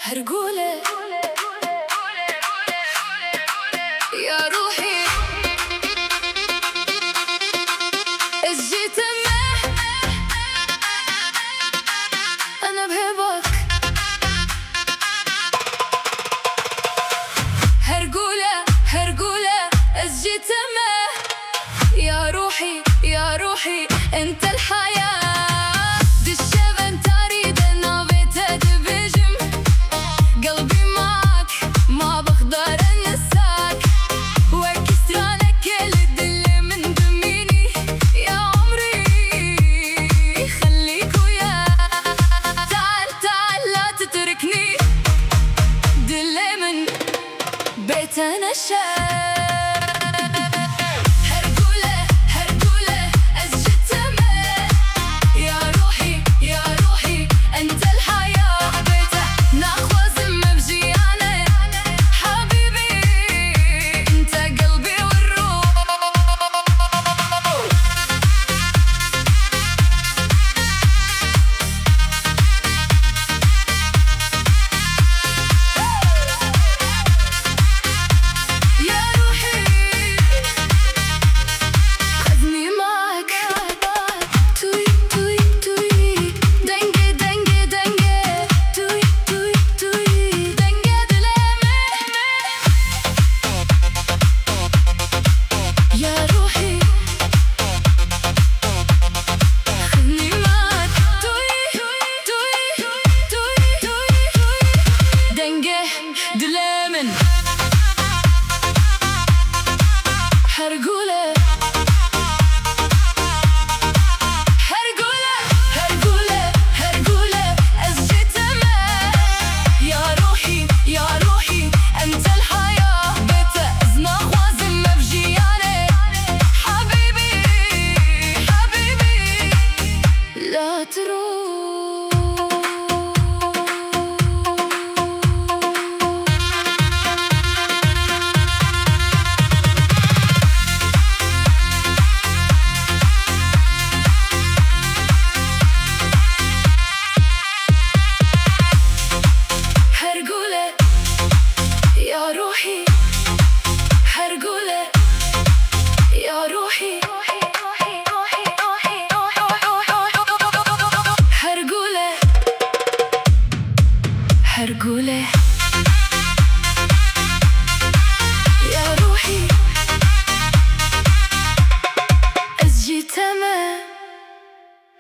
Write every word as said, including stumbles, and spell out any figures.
هرجولة يا روحي اجيت معه انا بهبك هرجولة هرجولة اجيت معه يا روحي يا روحي انت الحياة بيتنشأ هرجولة هرجولة أسجد سماء يا روحي يا روحي أنت الحياة حبيته ناخذ مبجيانة حبيبي أنت قلبي والروح دلامن هرجولة هرجولة هرجولة هرجولة أسجد معه يا روحي يا روحي أنت الحياة بتأذنا خوازم مبجيانة حبيبي حبيبي لا تروح يا روحي هرجولة يا روحي هرجولة هرجولة